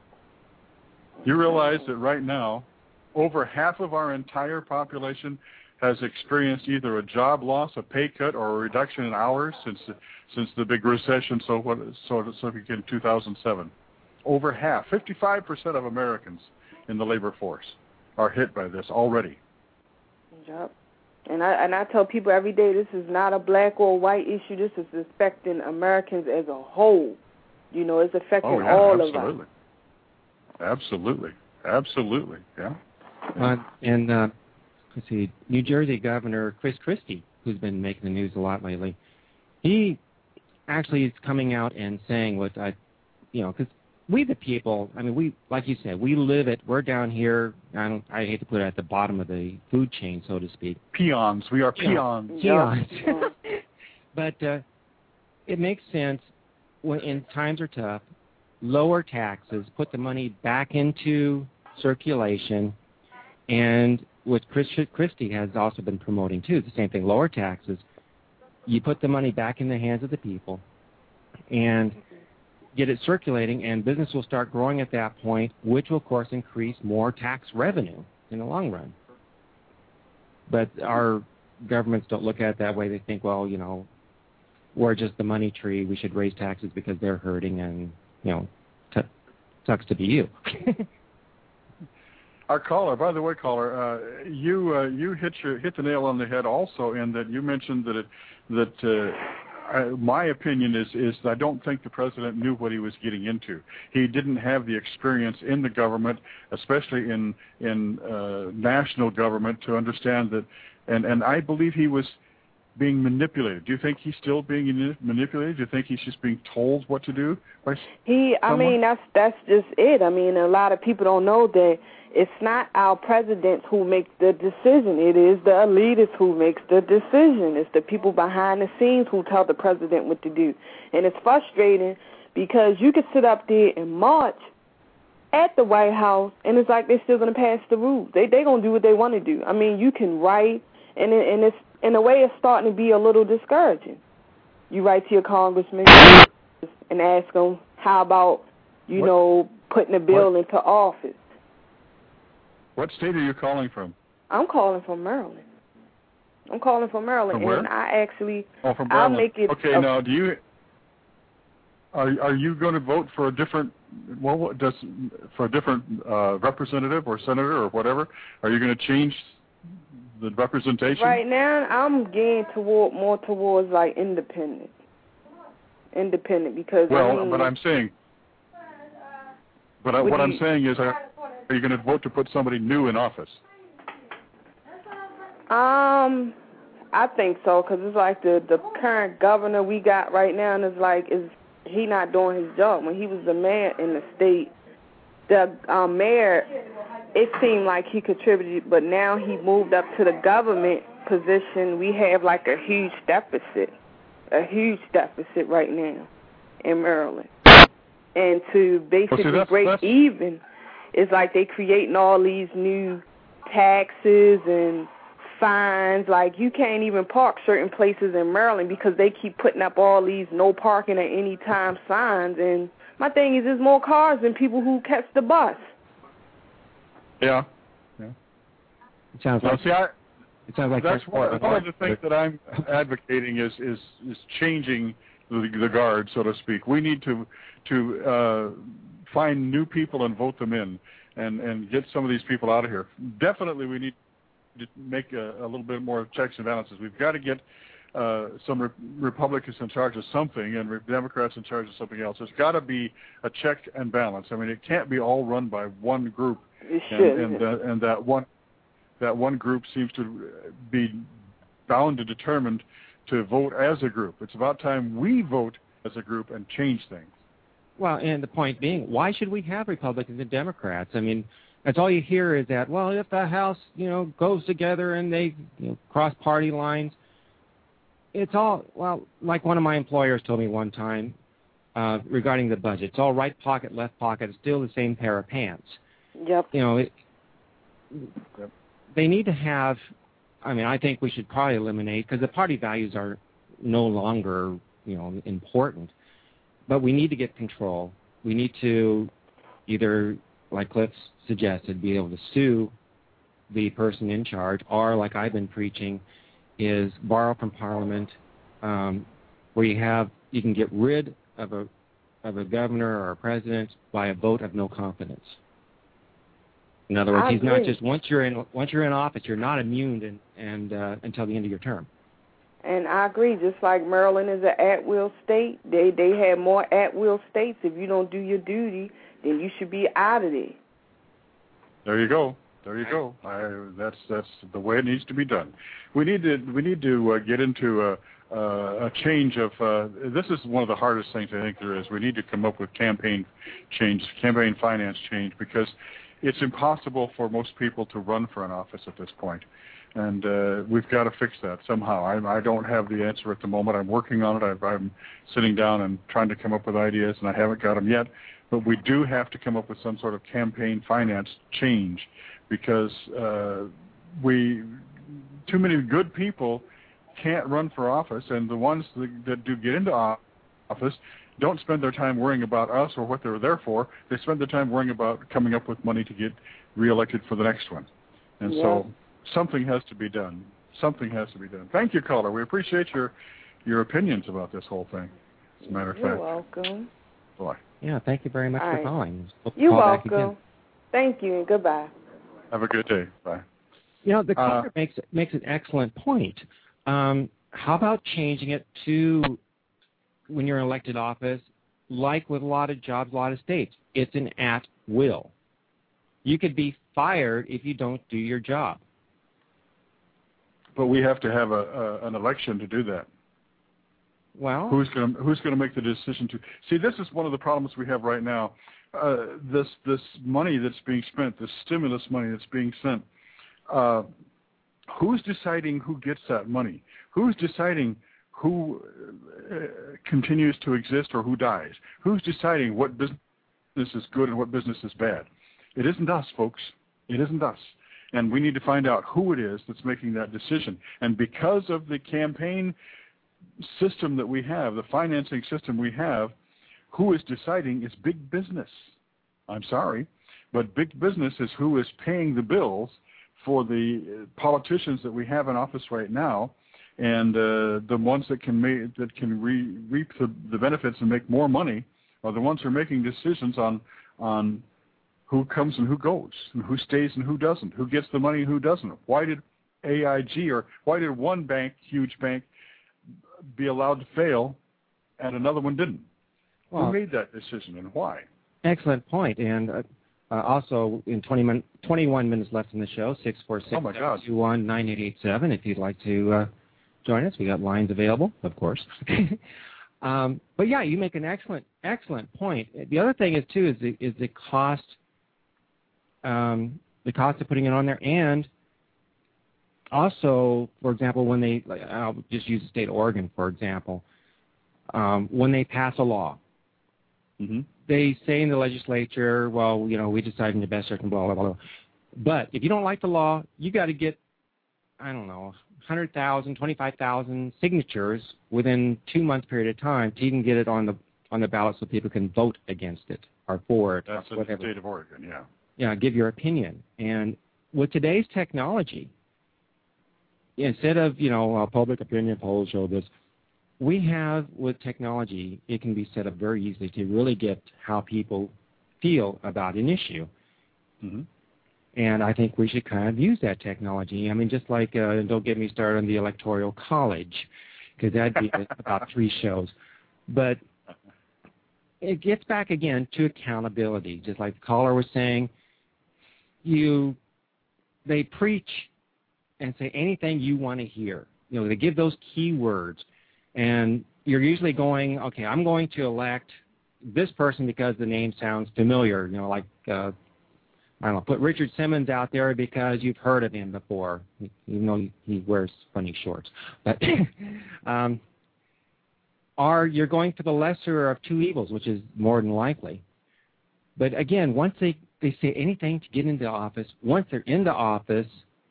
You realize that right now, over half of our entire population has experienced either a job loss, a pay cut, or a reduction in hours since the, since the big recession, so what, so, so in two thousand seven. Over half, fifty-five percent of Americans in the labor force are hit by this already. Yep. And I and I tell people every day, this is not a black or white issue. This is affecting Americans as a whole. You know, it's affecting Oh, yeah, all absolutely. of us. Absolutely. Absolutely, yeah. Uh, and uh, let's see, New Jersey Governor Chris Christie, who's been making the news a lot lately, he actually is coming out and saying what I, you know, because we the people, I mean, we, like you said, we live it. We're down here. I don't. I hate to put it at the bottom of the food chain, so to speak. Peons. We are peons. Peons. But uh, it makes sense when in times are tough. Lower taxes, put the money back into circulation, and what Chris, Christie has also been promoting too, the same thing, lower taxes. You put the money back in the hands of the people and get it circulating, and business will start growing at that point, which will, of course, increase more tax revenue in the long run. But our governments don't look at it that way. They think, well, you know, we're just the money tree. We should raise taxes because they're hurting, and, you know, t- sucks to be you. Our caller, by the way, caller, uh, you uh, you hit your hit the nail on the head also in that you mentioned that it, that uh, I, my opinion is is I don't think the president knew what he was getting into. He didn't have the experience in the government, especially in in uh, national government, to understand that, and and I believe he was being manipulated. Do you think he's still being manipulated? Do you think he's just being told what to do by He, I someone? mean, that's that's just it. I mean, a lot of people don't know that it's not our presidents who make the decision. It is the elitists who makes the decision. It's the people behind the scenes who tell the president what to do. And it's frustrating because you could sit up there and march at the White House, and it's like they're still going to pass the rules. They they're going to do what they want to do. I mean, you can write, and it, and it's in a way it's starting to be a little discouraging. You write to your congressman and ask them, how about, you What? know, putting a bill What? into office. What state are you calling from? I'm calling from Maryland. I'm calling from Maryland, From where? and I actually, Oh, from I'll Maryland. make it. Okay, a, now do you are are you going to vote for a different well what does for a different uh, representative or senator or whatever? Are you going to change the representation? Right now, I'm getting toward more towards like independent, independent because Well, I mean, but I'm saying, but I, What what do I'm you- saying is, are, are you going to vote to put somebody new in office? Um, I think so, because it's like the the current governor we got right now, and it's like is he not doing his job? When he was the mayor in the state, the um, mayor, it seemed like he contributed, but now he moved up to the government position. We have like a huge deficit, a huge deficit right now in Maryland, and to basically Well, see, that's- break that's- even, it's like they creating all these new taxes and fines. Like you can't even park certain places in Maryland because they keep putting up all these no parking at any time signs. And my thing is, there's more cars than people who catch the bus. Yeah, yeah, It sounds well, like. See, I, it sounds like that's one, one of the things that I'm advocating is is is changing the, the guard, so to speak. We need to to uh, find new people and vote them in, and and get some of these people out of here. Definitely, we need to make a, a little bit more checks and balances. We've got to get uh, some re- Republicans in charge of something and re- Democrats in charge of something else. There's got to be a check and balance. I mean, it can't be all run by one group, It and should. and, uh, and that one that one group seems to be bound and determined to vote as a group. It's about time we vote as a group and change things. Well, and the point being, why should we have Republicans and Democrats? I mean, that's all you hear is that, well, if the House, you know, goes together and they you know, cross party lines, it's all, well, like one of my employers told me one time uh, regarding the budget, it's all right pocket, left pocket, it's still the same pair of pants. Yep. You know, it, Yep. They need to have, I mean, I think we should probably eliminate, because the party values are no longer, you know, important, but we need to get control. We need to either, like Cliff suggested, be able to sue the person in charge, or like I've been preaching, is borrow from Parliament, um, where you have, you can get rid of a, of a governor or a president by a vote of no confidence. In other words, I he's agree. not just once you're in once you're in office, you're not immune and, and uh, until the end of your term. And I agree. Just like Maryland is an at-will state, they they have more at-will states. If you don't do your duty, then you should be out of there. There you go. There you go. I, that's that's the way it needs to be done. We need to we need to uh, get into a, uh, a change of. Uh, this is one of the hardest things I think there is. We need to come up with campaign change, campaign finance change, because it's impossible for most people to run for an office at this point. And uh, we've got to fix that somehow. I, I don't have the answer at the moment. I'm working on it. I've, I'm sitting down and trying to come up with ideas, and I haven't got them yet. But we do have to come up with some sort of campaign finance change, because uh, we too many good people can't run for office, and the ones that, that do get into office don't spend their time worrying about us or what they're there for. They spend their time worrying about coming up with money to get reelected for the next one. And yeah. so something has to be done. Something has to be done. Thank you, caller. We appreciate your your opinions about this whole thing, as a matter of You're fact. welcome. Boy. Yeah, thank you very much All for right. calling. We'll You're call back welcome. again. Thank you, and goodbye. Have a good day. Bye. You know, the caller Uh, makes makes an excellent point. Um, how about changing it to, when you're in elected office, like with a lot of jobs, a lot of states, it's an at will. You could be fired if you don't do your job. But we have to have a, a an election to do that. Well, Who's going to who's going to make the decision to see? This is one of the problems we have right now. Uh, this this money that's being spent, this stimulus money that's being sent. Uh, who's deciding who gets that money? Who's deciding who uh, continues to exist or who dies? Who's deciding what business is good and what business is bad? It isn't us, folks. It isn't us. And we need to find out who it is that's making that decision. And because of the campaign system that we have, the financing system we have, who is deciding is big business. I'm sorry, but big business is who is paying the bills for the politicians that we have in office right now, and uh, the ones that can make, that can re, reap the, the benefits and make more money are the ones who are making decisions on on who comes and who goes, and who stays and who doesn't, who gets the money and who doesn't. Why did A I G or why did one bank, huge bank, be allowed to fail and another one didn't? well who made that decision and why? excellent point. And uh, uh, also, in twenty min- twenty-one minutes left in the show, six four six, seven two one, nine eight eight seven, if you'd like to uh, join us. We got lines available, of course. um, but, yeah, you make an excellent, excellent point. The other thing is, too, is the, is the cost um, the cost of putting it on there. And also, for example, when they, like, I'll just use the state of Oregon, for example, um, when they pass a law, Mm-hmm. they say in the legislature, well, you know, we decided in the best circum, blah, blah, blah, blah. But if you don't like the law, you got to get, I don't know, one hundred thousand, twenty-five thousand signatures within two months period of time to even get it on the on the ballot so people can vote against it or for it. That's or in whatever. the state of Oregon, yeah. Yeah, give your opinion. And with today's technology, instead of, you know, uh, public opinion polls show this, we have, with technology, it can be set up very easily to really get how people feel about an issue. Mm-hmm. And I think we should kind of use that technology. I mean, just like, uh, don't get me started on the Electoral College, because that'd be about three shows. But it gets back again to accountability. Just like the caller was saying, you, they preach and say anything you want to hear. You know, they give those keywords, and you're usually going, okay, I'm going to elect this person because the name sounds familiar. You know, like, uh, I don't know, put Richard Simmons out there because you've heard of him before, even though he, he wears funny shorts. But um, or you're going for the lesser of two evils, which is more than likely. But again, once they, they say anything to get into office, once they're in the office,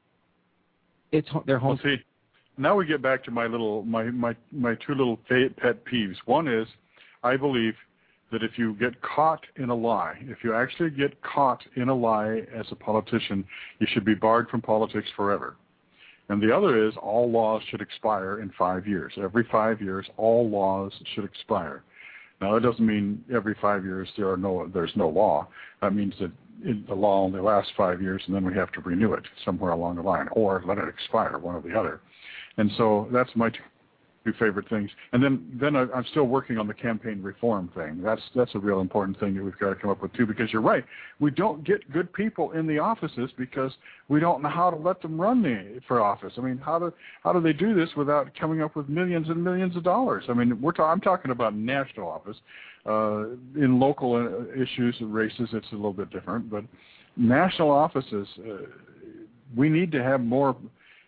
it's their home. Well, see, now we get back to my little, my, my, my two little pet peeves. One is, I believe that if you get caught in a lie, if you actually get caught in a lie as a politician, you should be barred from politics forever. And the other is all laws should expire in five years. Every five years, all laws should expire. Now, that doesn't mean every five years there are no, there's no law. That means that it, the law only lasts five years, and then we have to renew it somewhere along the line, or let it expire, one or the other. And so that's my two favorite things. And then, then I, I'm still working on the campaign reform thing. That's that's a real important thing that we've got to come up with too, because you're right. We don't get good people in the offices because we don't know how to let them run the, for office. I mean, how do how do they do this without coming up with millions and millions of dollars? I mean, we're ta- I'm talking about national office. Uh, in local uh, issues and races, it's a little bit different, but national offices, uh, we need to have more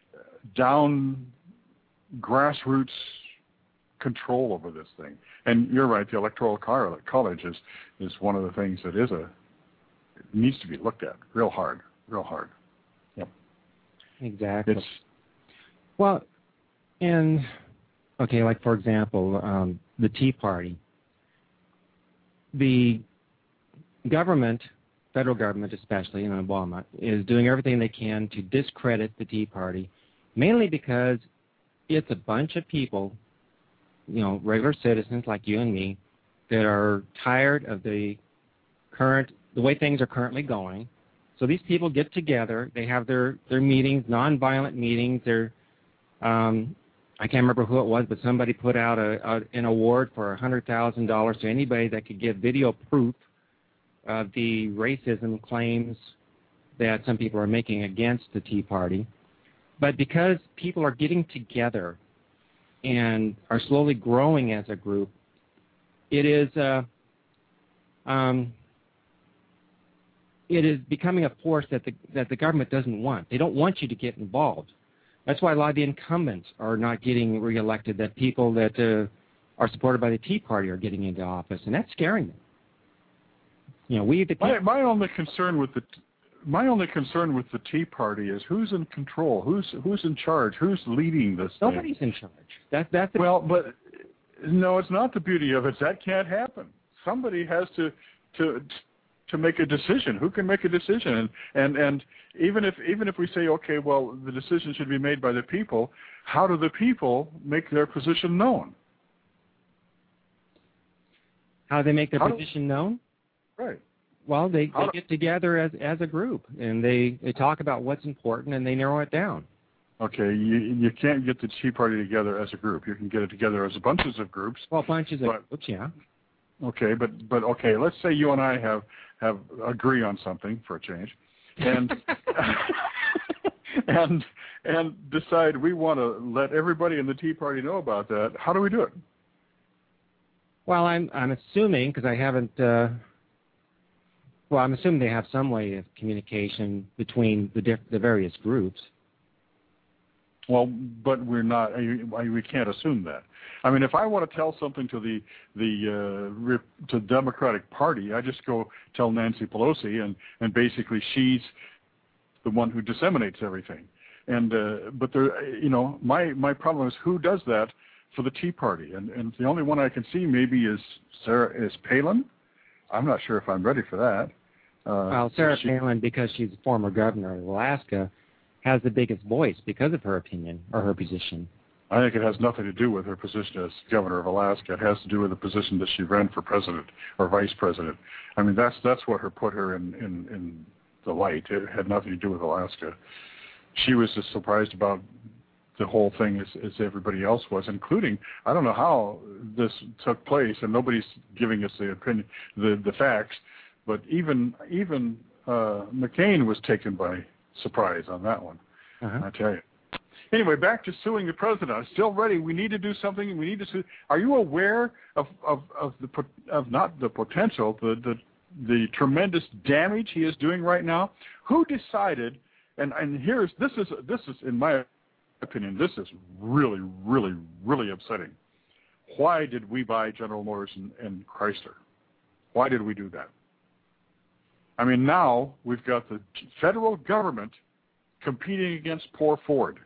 down grassroots control over this thing. And you're right, the Electoral College is, is one of the things that is a, it needs to be looked at real hard, real hard. Yep. Exactly. It's, well, and, okay, like for example, um, the Tea Party. The government, federal government especially, in Obama, is doing everything they can to discredit the Tea Party, mainly because it's a bunch of people, you know, regular citizens like you and me, that are tired of the current, the way things are currently going. So these people get together, they have their, their meetings, nonviolent meetings. They're, um, I can't remember who it was, but somebody put out a, a, an award for one hundred thousand dollars to anybody that could give video proof of the racism claims that some people are making against the Tea Party. But because people are getting together and are slowly growing as a group, it is uh, um, it is becoming a force that the that the government doesn't want. They don't want you to get involved. That's why a lot of the incumbents are not getting reelected, that people that uh, are supported by the Tea Party are getting into office, and that's scaring them. You know, we the my, my only concern with the my only concern with the Tea Party is who's in control, who's who's in charge, who's leading this thing. Nobody's in charge. That that's the well, but no, it's not the beauty of it. That can't happen. Somebody has to to to make a decision. Who can make a decision? And and and even if even if we say, okay, well, the decision should be made by the people, how do the people make their position known? How do they make their how position do, known? Right. Well, they, they do, get together as as a group, and they, they talk about what's important, and they narrow it down. Okay, you you can't get the Tea Party together as a group. You can get it together as a bunches of groups. Well, bunches but, of groups, yeah. Okay, but but okay, let's say you and I have have agree on something for a change, and and and decide we want to let everybody in the Tea Party know about that. How do we do it? Well, I'm I'm assuming, because I haven't. Uh, well, I'm assuming they have some way of communication between the diff- the various groups. Well, but we're not. We can't assume that. I mean, if I want to tell something to the the uh, to the Democratic Party, I just go tell Nancy Pelosi, and, and basically she's the one who disseminates everything. And uh, but there, you know, my my problem is who does that for the Tea Party, and and the only one I can see maybe is Sarah is Palin. I'm not sure if I'm ready for that. Uh, well, Sarah she, Palin, because she's a former governor of Alaska, has the biggest voice because of her opinion or her position. I think it has nothing to do with her position as governor of Alaska. It has to do with the position that she ran for president or vice president. I mean, that's that's what her put her in, in, in the light. It had nothing to do with Alaska. She was as surprised about the whole thing as, as everybody else was, including, I don't know how this took place, and nobody's giving us the opinion, the, the facts, but even even uh, McCain was taken by surprise on that one, uh-huh. I tell you. Anyway, back to suing the president. I'm still ready. We need to do something. We need to sue. Are you aware of, of, of the of not the potential, the, the the tremendous damage he is doing right now? Who decided? And and here's this is this is in my opinion, this is really really really upsetting. Why did we buy General Motors and, and Chrysler? Why did we do that? I mean, now we've got the federal government competing against poor Ford.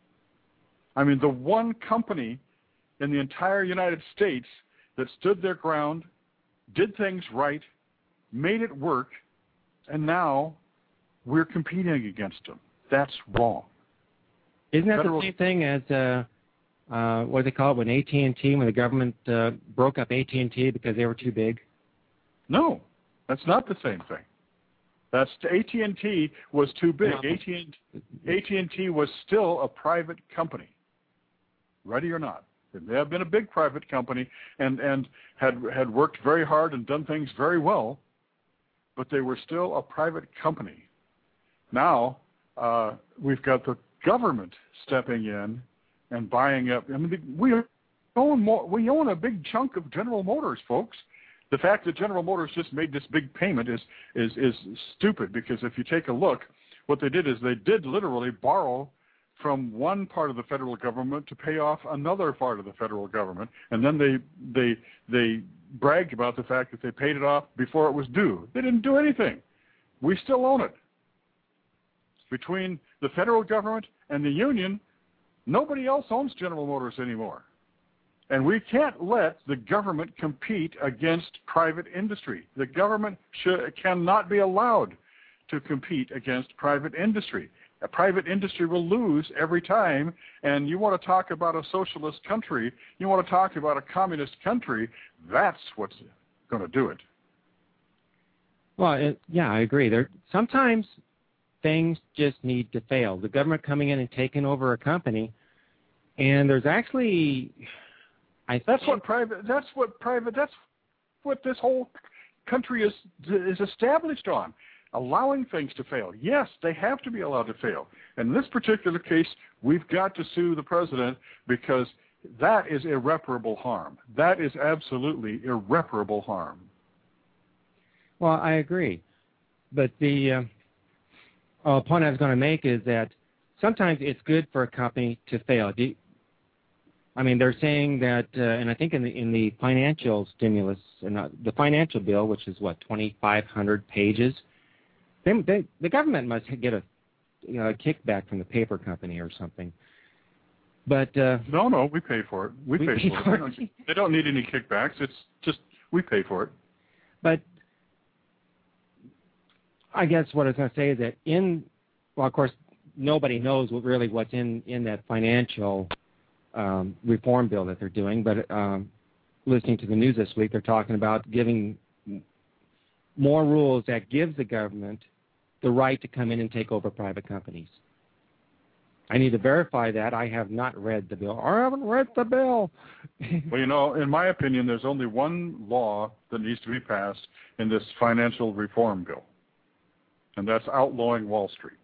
I mean, the one company in the entire United States that stood their ground, did things right, made it work, and now we're competing against them. That's wrong. Isn't that Federal, the same thing as, uh, uh, what do they call it, when A T and T, when the government uh, broke up A T and T because they were too big? No, that's not the same thing. That's A T and T was too big. No. A T and T was still a private company, ready or not. It may have been a big private company and, and had had worked very hard and done things very well, but they were still a private company. Now uh, we've got the government stepping in and buying up. I mean, we own more. We own a big chunk of General Motors, folks. The fact that General Motors just made this big payment is, is, is stupid, because if you take a look, what they did is they did literally borrow from one part of the federal government to pay off another part of the federal government, and then they they they bragged about the fact that they paid it off before it was due. They didn't do anything. We still own it. Between the federal government and the union, nobody else owns General Motors anymore. And we can't let the government compete against private industry. The government should, cannot be allowed to compete against private industry. A private industry will lose every time, and you want to talk about a socialist country, you want to talk about a communist country, that's what's going to do it. Well, it, yeah, I agree. There sometimes things just need to fail. The government coming in and taking over a company, and there's actually... I that's what private. That's what private. That's what this whole country is is established on, allowing things to fail. Yes, they have to be allowed to fail. In this particular case, we've got to sue the president because that is irreparable harm. That is absolutely irreparable harm. Well, I agree, but the uh, uh, point I was going to make is that sometimes it's good for a company to fail. Do you, I mean, they're saying that, uh, and I think in the in the financial stimulus, and uh, the financial bill, which is what twenty-five hundred pages, they, they, the government must get a, you know, a kickback from the paper company or something. But uh, no, no, we pay for it. We, we pay, pay for, for it. it. They, don't, they don't need any kickbacks. It's just we pay for it. But I guess what I was going to say is that in, well, of course, nobody knows what really what's in in that financial. Um, reform bill that they're doing, but um, listening to the news this week, they're talking about giving more rules that gives the government the right to come in and take over private companies. I need to verify that. I have not read the bill. I haven't read the bill. Well, you know, in my opinion, there's only one law that needs to be passed in this financial reform bill, and that's outlawing Wall Street.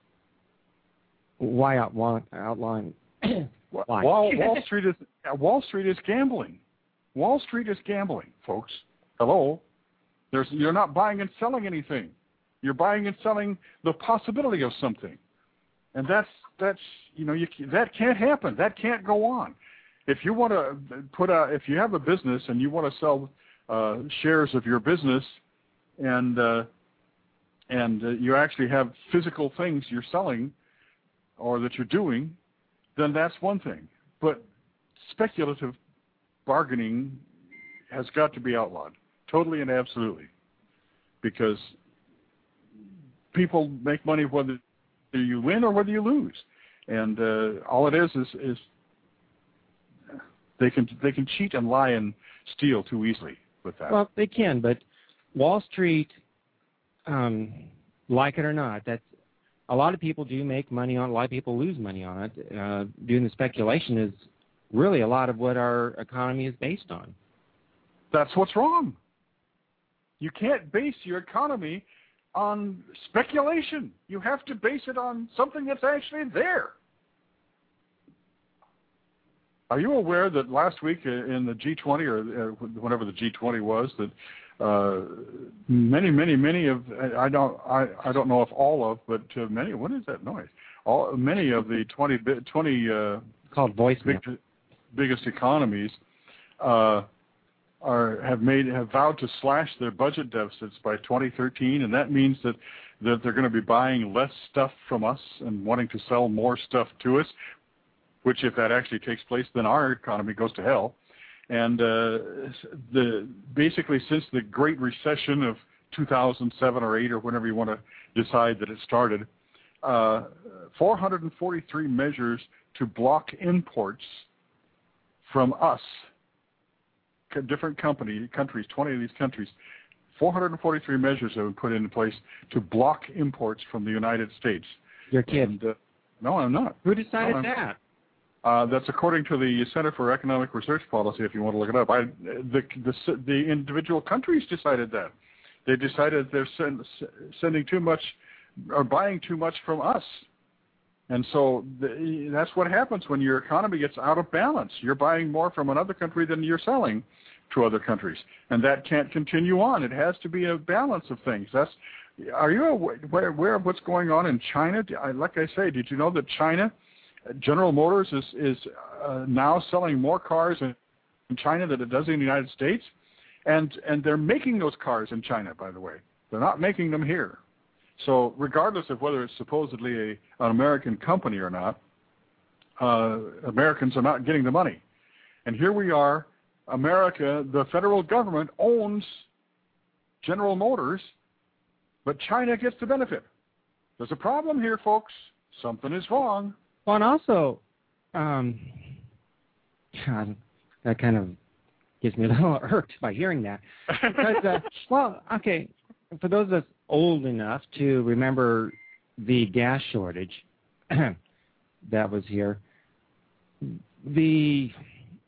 Why outlaw, outlawing? Why? Wall, Wall Street is Wall Street is gambling. Wall Street is gambling, folks. Hello, there's you're not buying and selling anything. You're buying and selling the possibility of something, and that's that's you know you that can't happen. That can't go on. If you want to put a if you have a business and you want to sell uh, shares of your business, and uh, and uh, you actually have physical things you're selling or that you're doing, then that's one thing. But speculative bargaining has got to be outlawed, totally and absolutely, because people make money whether you win or whether you lose. And uh, all it is is is they can they can cheat and lie and steal too easily with that. Well, they can, but Wall Street, um, like it or not, that's a lot of people do make money on it. A lot of people lose money on it. Uh, doing the speculation is really a lot of what our economy is based on. That's what's wrong. You can't base your economy on speculation. You have to base it on something that's actually there. Are you aware that last week in the G twenty, or whenever the G twenty was, that uh, many, many, many of I don't I, I don't know if all of, but uh, many. What is that noise? All many of the twenty twenty uh, called voice big, biggest economies uh, are have made have vowed to slash their budget deficits by twenty thirteen, and that means that that they're going to be buying less stuff from us and wanting to sell more stuff to us. Which, if that actually takes place, then our economy goes to hell. And uh, the basically since the Great Recession of two thousand seven or eight, or whenever you want to decide that it started, uh, four hundred forty-three measures to block imports from us, different company countries, twenty of these countries, four hundred forty-three measures have been put into place to block imports from the United States. You're kidding. And, uh, no, I'm not. Who decided no, that? Uh, that's according to the Center for Economic Research Policy, if you want to look it up. I, the, the, the individual countries decided that. They decided they're send, sending too much or buying too much from us. And so the, that's what happens when your economy gets out of balance. You're buying more from another country than you're selling to other countries. And that can't continue on. It has to be a balance of things. That's, are you aware, aware of what's going on in China? Like I say, did you know that China... General Motors is is uh, now selling more cars in, in China than it does in the United States, and and they're making those cars in China. By the way, they're not making them here. So regardless of whether it's supposedly a, an American company or not, uh, Americans are not getting the money. And here we are, America, the federal government owns General Motors, but China gets the benefit. There's a problem here, folks. Something is wrong. Well, and also, um, God, that kind of gets me a little irked by hearing that. Because, uh, well, okay, for those of us old enough to remember the gas shortage that was here, the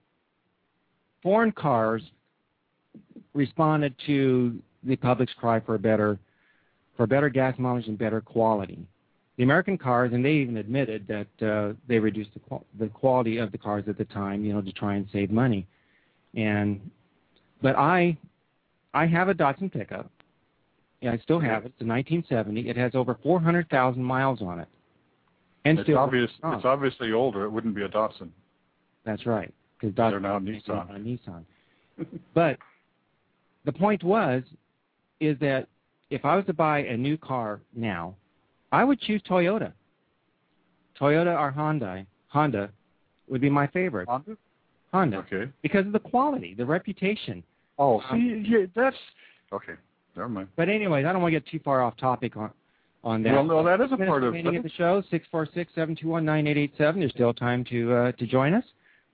foreign cars responded to the public's cry for a better, for better gas mileage and better quality. The American cars, and they even admitted that uh, they reduced the, qual- the quality of the cars at the time, you know, to try and save money. And but I, I have a Datsun pickup. Yeah, I still have it. It's a nineteen seventy. It has over four hundred thousand miles on it. And it's still obvious. It's obviously older. It wouldn't be a Datsun. That's right, because they're now Nissan. Nissan. But the point was, is that if I was to buy a new car now, I would choose Toyota. Toyota or Honda. Honda would be my favorite. Honda? Honda. Okay. Because of the quality, the reputation. Oh, um, see, yeah, that's... Okay, never mind. But anyways, I don't want to get too far off topic on, on that. Well, no, that is a part of... Remaining at the show, six four six, seven two one, nine eight eight seven. There's still time to uh, to join us.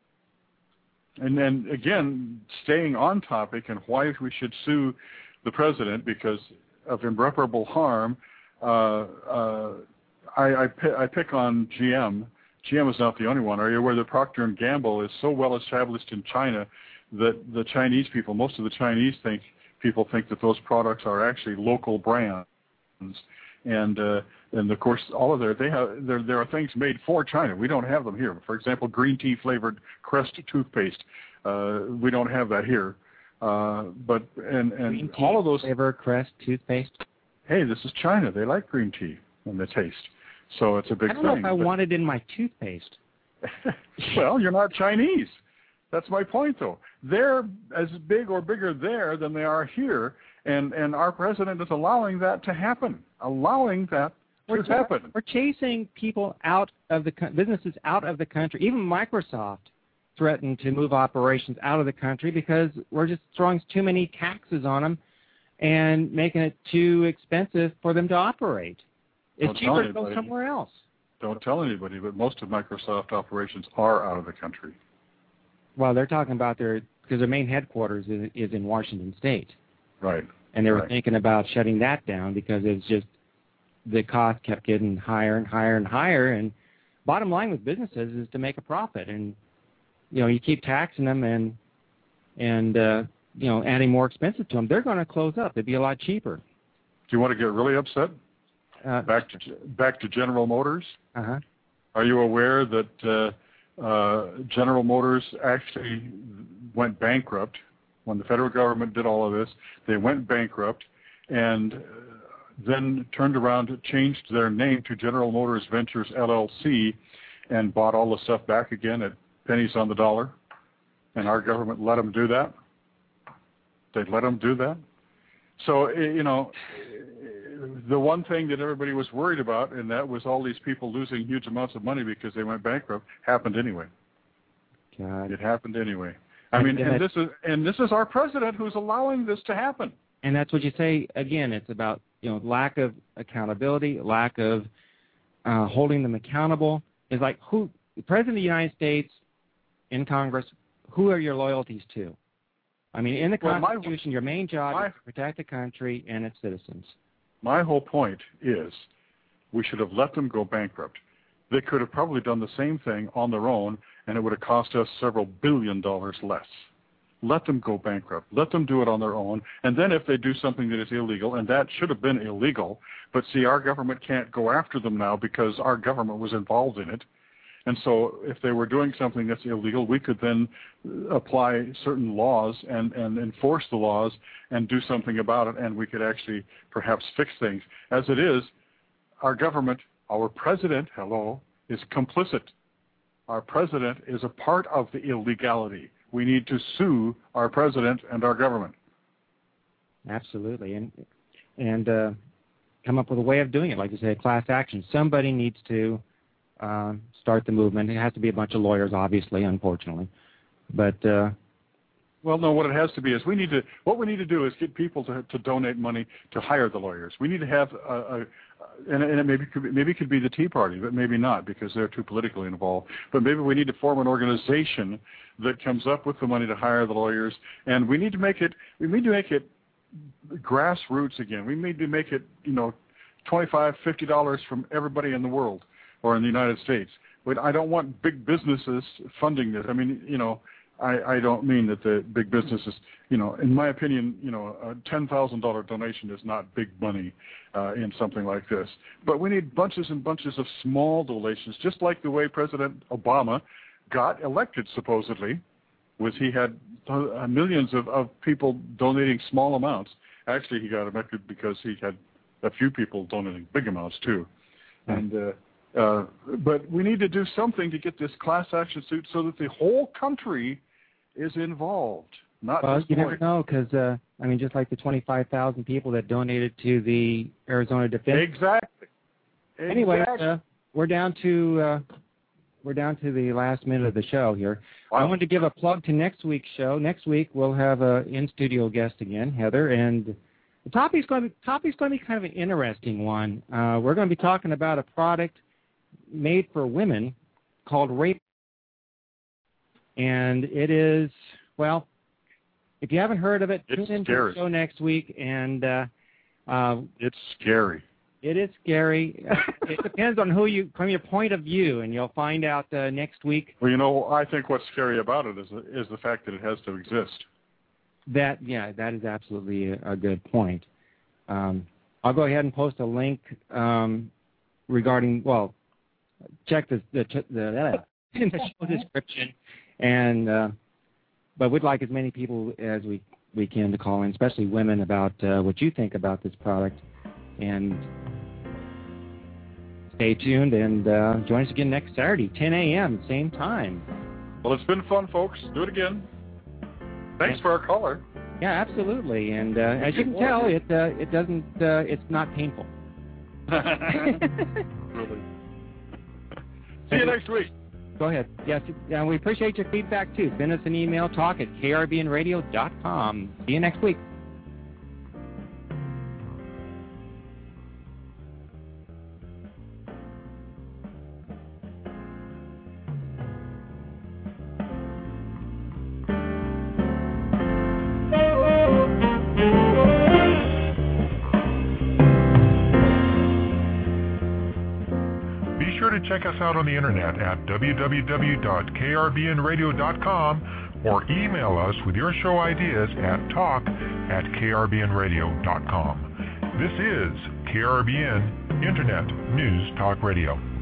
And then, again, staying on topic and why we should sue the president because of irreparable harm... Uh, uh, I, I, p- I pick on G M. G M is not the only one. Are you aware that Procter and Gamble is so well established in China that the Chinese people, most of the Chinese think people think that those products are actually local brands, and uh, and of course all of their they have there there are things made for China. We don't have them here. For example, green tea flavored Crest toothpaste. Uh, we don't have that here. Uh, but and and all of those flavor Crest toothpaste. Hey, this is China. They like green tea and the taste. So it's a big thing. I don't know thing, if I want it in my toothpaste. Well, you're not Chinese. That's my point, though. They're as big or bigger there than they are here, and, and our president is allowing that to happen, allowing that we're to happen. We're chasing people out of the businesses out of the country. Even Microsoft threatened to move operations out of the country because we're just throwing too many taxes on them. and making it too expensive for them to operate. It's Don't cheaper tell to go anybody. somewhere else. Don't tell anybody, but most of Microsoft operations are out of the country. Well, they're talking about their, because their main headquarters is, is in Washington State. Right. And they were right. thinking about shutting that down because it's just, the cost kept getting higher and higher and higher. And bottom line with businesses is to make a profit. And, you know, you keep taxing them and, and uh, you know, adding more expenses to them, they're going to close up. It'd be a lot cheaper. Do you want to get really upset? Uh, back to back to General Motors. Uh-huh. Are you aware that uh, uh, General Motors actually went bankrupt when the federal government did all of this? They went bankrupt and then turned around, changed their name to General Motors Ventures L L C, and bought all the stuff back again at pennies on the dollar. And our government let them do that. They let them do that. So, you know, the one thing that everybody was worried about, and that was all these people losing huge amounts of money because they went bankrupt, happened anyway. God. It happened anyway. I mean, and this is and this is our president who's allowing this to happen. And that's what you say again. It's about, you know, lack of accountability, lack of uh, holding them accountable. It's like, who, the President of the United States, in Congress, who are your loyalties to? I mean, in the well, Constitution, my, your main job my, is to protect the country and its citizens. My whole point is we should have let them go bankrupt. They could have probably done the same thing on their own, and it would have cost us several billion dollars less. Let them go bankrupt. Let them do it on their own. And then if they do something that is illegal, and that should have been illegal, but see, our government can't go after them now because our government was involved in it. And so if they were doing something that's illegal, we could then apply certain laws and, and enforce the laws and do something about it, and we could actually perhaps fix things. As it is, our government, our president, hello, is complicit. Our president is a part of the illegality. We need to sue our president and our government. Absolutely. And, and uh, come up with a way of doing it, like you say, class action. Somebody needs to Uh, start the movement. It has to be a bunch of lawyers, obviously, unfortunately. But uh, well, no. What it has to be is we need to. What we need to do is get people to to donate money to hire the lawyers. We need to have a, a and, and it maybe could be, maybe it could be the Tea Party, but maybe not because they're too politically involved. But maybe we need to form an organization that comes up with the money to hire the lawyers, and we need to make it. We need to make it grassroots again. We need to make it, you know, twenty-five, fifty dollars from everybody in the world. Or in the United States. But I don't want big businesses funding this. I mean, you know, I, I don't mean that the big businesses, you know, in my opinion, you know, a ten thousand dollars donation is not big money uh, in something like this. But we need bunches and bunches of small donations, just like the way President Obama got elected, supposedly, was he had uh, millions of, of people donating small amounts. Actually, he got elected because he had a few people donating big amounts, too. And uh, Uh, but we need to do something to get this class action suit so that the whole country is involved. Not well, just you the never know because, uh, I mean, just like the twenty-five thousand people that donated to the Arizona Defense. Exactly. Anyway, exactly. Uh, we're down to uh, we're down to the last minute of the show here. Wow. I wanted to give a plug to next week's show. Next week we'll have an in-studio guest again, Heather, and the topic's going to be, topic's going to be kind of an interesting one. Uh, we're going to be talking about a product made for women called Rape. And it is, well, if you haven't heard of it, it's tune into scary. the show next week. And uh, uh, it's scary. It is scary. It depends on who you, from your point of view, and you'll find out uh, next week. Well, you know, I think what's scary about it is is the fact that it has to exist. That, yeah, that is absolutely a, a good point. Um, I'll go ahead and post a link um, regarding, well, check the the, the, the in the show description, and uh, but we'd like as many people as we, we can to call in, especially women, about uh, what you think about this product. And stay tuned and uh, join us again next Saturday, ten a.m., same time. Well, it's been fun, folks. Do it again. Thanks for our caller. Yeah, absolutely. And uh, as you can tell, it uh, it doesn't uh, it's not painful. Really. See you next week. Go ahead. Yes, and we appreciate your feedback, too. Send us an email, talk at k r b n radio dot com. See you next week. check us out on the internet at w w w dot k r b n radio dot com or email us with your show ideas at talk at k r b n radio dot com. This is K R B N Internet News Talk Radio.